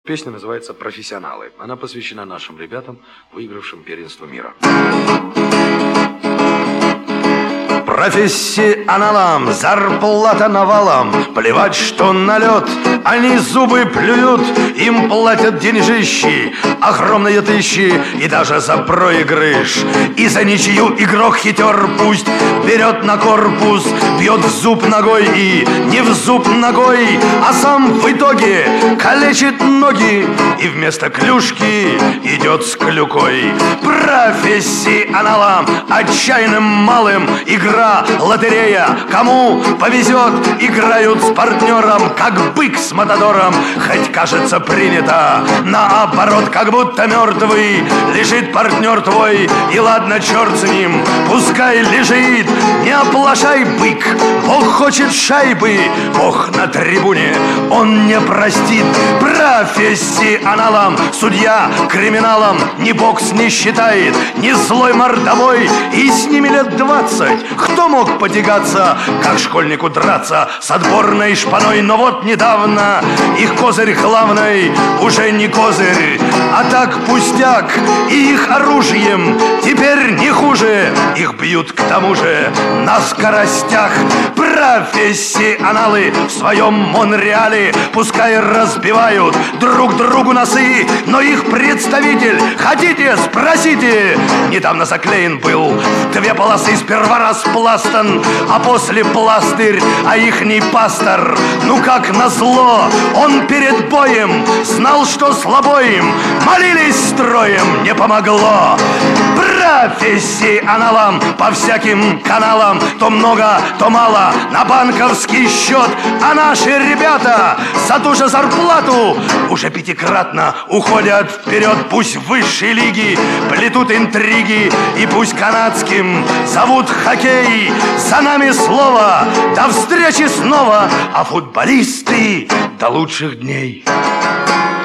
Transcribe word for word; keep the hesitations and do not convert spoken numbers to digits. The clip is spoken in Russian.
Песня называется «Профессионалы». Она посвящена нашим ребятам, выигравшим первенство мира. Профессионалам зарплата навалом, плевать, что налет, они зубы плюют, им платят деньжищи, огромные тысячи, и даже за проигрыш. И за ничью игрок хитер пусть берет на корпус, бьет в зуб ногой и не в зуб ногой, а сам в итоге калечит ноги и вместо клюшки идет с клюкой. Профессионалам, отчаянным малым, игра лотерея, кому повезет, играют с партнером, как бык с матадором. Хоть кажется принято наоборот, как будто мертвый лежит партнер твой, и ладно, черт с ним, пускай лежит. Не оплошай, бык, Бог хочет шайбы, Бог на трибуне, он не простит. Профессионалам судья криминалам ни бокс не считает, ни злой мордовой, и с ними лет двадцать. Кто мог потягаться, как школьнику драться с отборной шпаной? Но вот недавно их козырь главный уже не козырь, а так пустяк, и их оружием теперь не хуже. Их бьют к тому же на скоростях. Профессионалы в своем Монреале пускай разбивают друг другу носы, но их представитель, хотите, спросите, недавно заклеен был в две полосы, сперва распластан, а после пластырь, а ихний пастор, ну как назло, он перед боем знал, что слабо им, молились строем, не помогло. Профессионалам по всяким каналам то много, то мало на банковский счет, а наши ребята за ту же зарплату уже пятикратно уходят вперед. Пусть в высшей лиги плетут интриги, и пусть канадским зовут хоккей. За нами слово, до встречи снова, а футболисты до лучших дней.